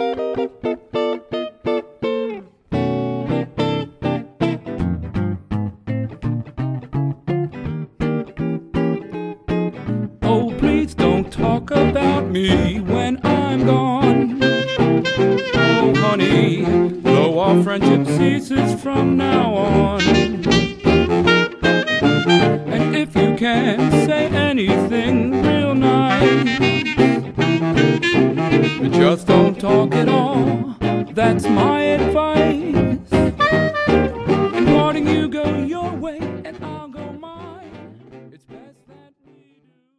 Oh, please don't talk about me when I'm gone. Oh, honey, though our friendship ceases from now on. And if you can say anything real nice, just don't talk at all, that's my advice.